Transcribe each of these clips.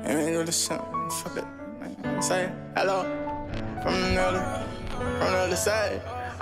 And we do this shit. Fuck it. Say hello from the other side.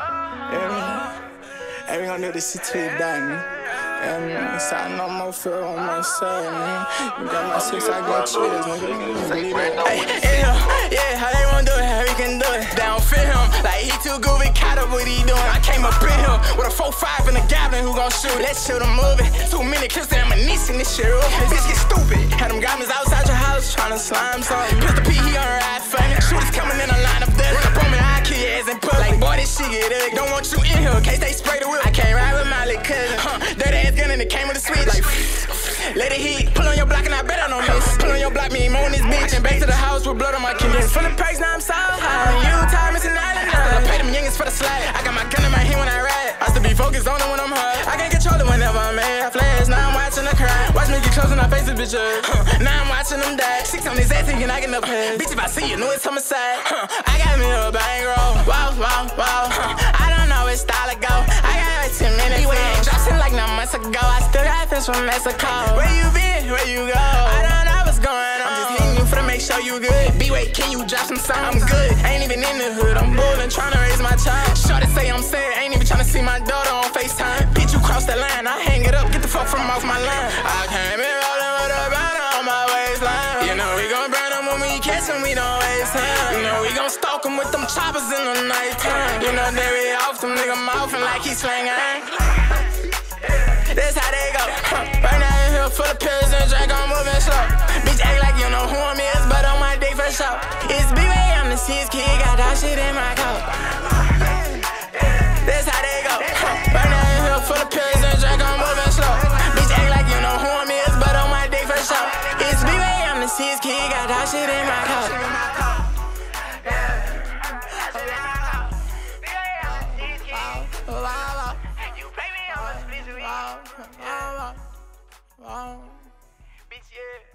And we gon' do this shit till we die, man. And so I no more feel on my side, man. You got my 6, I got yours, nigga. Yeah, how they wanna do it, how we can do it. They don't fit him, like he too goofy, caught up what he doing. I came up in him with a 4-5 and a goblin who gon' shoot. That shit I'm moving. 2 minute clips and I'm a niece in this shit. Bitch get stupid. Had them goblins outside your house tryna slime something. Pistol P, he on ride funny. Shooters coming in a line of death. Run up on me, I kill your ass and pull. Like boy, this shit get ugly. Don't want you in here, case they spray the whip. I can't ride with my little cousin. Dirty ass gun and it came with a switch. Like, let it hit. Pull on your block and I bet I don't miss. Pull on your block, me more in this bitch. And back to the house with blood on my kidneys. Full of perks, now I'm so high. You time is an island. I pay them youngins for the slide. I got my gun in my hand when I ride. I still be focused on it when I'm hard. I can't control it whenever I'm mad. I flash, now I'm watching the crowd. Watch me get close and I face this bitch up. Now I'm watching them die. 6 on his ass thinking I get no pass. Bitch, if I see you, know it's homicide. I got me a bankroll. Wow, wow, wow. I don't know which style to go. I got 10 minutes. He went drops in like 9 months ago. I still got fish from Mexico. Where you been? Where you go? I don't know what's going on. I'm just hitting you for to make sure you good. B-Way, can you drop some songs? I'm good. Ain't even in the hood. I'm bullin', tryna raise my child. Shorty say I'm sad. Ain't even tryna see my daughter on FaceTime. Bitch, you cross the line. I hang it up. Get the fuck from off my line. I came in rollin' with a burner on my waistline. You know we gon' burn them when we catch them. We don't waste time. You know we gon' stalk them with them choppers in the nighttime. You know they be off them nigga mouthing like he slangin'. That's how they go. Right now in here full of pills and drink, I'm moving slow. Bitch act like you know who I'm is, but on my dick for sure. It's B-Way, I'm the sis kid, got that shit in my coat. That's how they go. Right now in here full of pills and drink, I'm moving slow. Bitch act like you know who I'm is, but on my dick for sure. It's B-Way, I'm the sis kid, got that shit in my coat. Bitch, yeah.